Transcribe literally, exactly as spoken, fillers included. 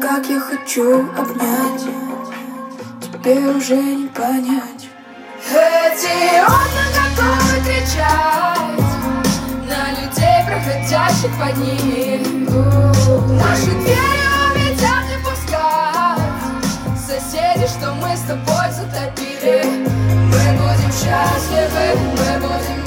как я хочу обнять, тебе уже не понять. Эти окна готовы кричать на людей, проходящих под ними. Наши двери убедят не пускать соседи, что мы с тобой затопили. Мы будем счастливы, мы будем